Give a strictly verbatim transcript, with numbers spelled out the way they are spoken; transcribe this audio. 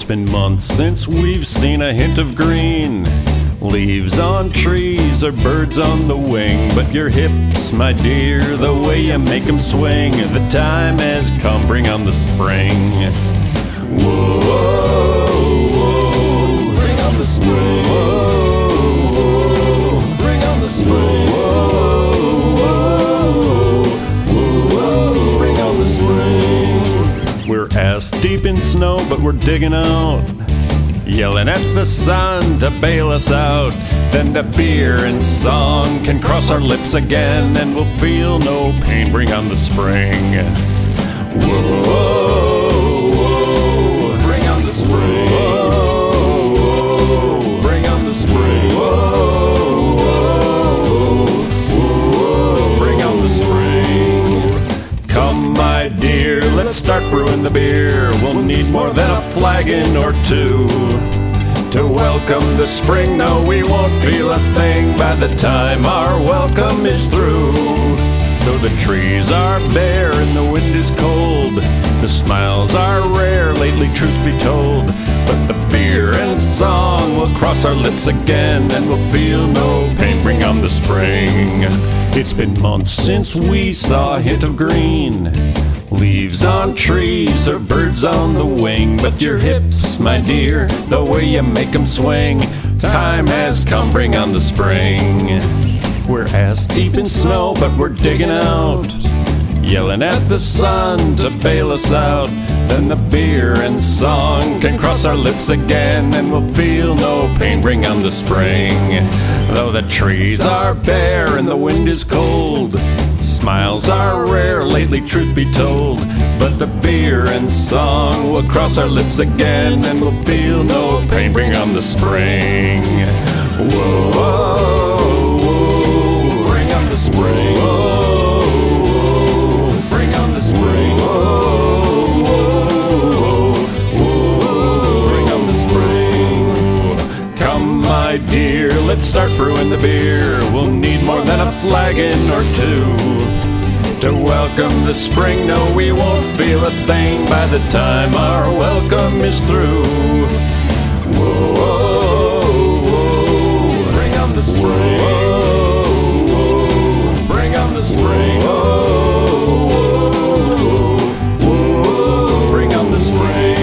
been months since we've seen a hint of green. Leaves on trees or birds on the wing. But your hips, my dear, the way you make them swing. The time has come, bring on the spring. Whoa, whoa, bring on the spring. Whoa, whoa, bring on the spring. Whoa, whoa, whoa, bring on the spring. We're ass deep in snow, but we're digging out, yelling at the sun to bail us out. Then the beer and song can cross our lips again, and we'll feel no pain, bring on the spring. Whoa, whoa, bring on the spring. Whoa, whoa, bring on the spring. Whoa, whoa, whoa, bring on the spring. Come, my dear, let's start brewing the beer. We'll need more than a flagon or two to welcome the spring. No, we won't feel a thing by the time our welcome is through. Though the trees are bare and the wind is cold, the smiles are rare lately, truth be told. But the beer and song will cross our lips again, and we'll feel no pain, bring on the spring. It's been months since we saw a hint of green. Leaves on trees or birds on the wing. But your hips, my dear, the way you make them swing. Time has come, bring on the spring. We're ass deep in snow, but we're digging out, yelling at the sun to bail us out. Then the beer and song can cross our lips again, and we'll feel no pain, bring on the spring. Though the trees are bare and the wind is cold, smiles are rare lately, truth be told. But the beer and song will cross our lips again, and we'll feel no pain, bring on the spring. Whoa, whoa, whoa, bring on the spring. Whoa, whoa, bring on the spring. Whoa, whoa, whoa, bring on the spring. Come, my dear, let's start brewing the beer. We'll need more than a flagon or two to welcome the spring. No, we won't feel a thing by the time our welcome is through. Whoa, whoa, whoa, bring on the spring. Whoa, whoa, bring on the spring. Whoa, whoa, whoa, bring on the spring.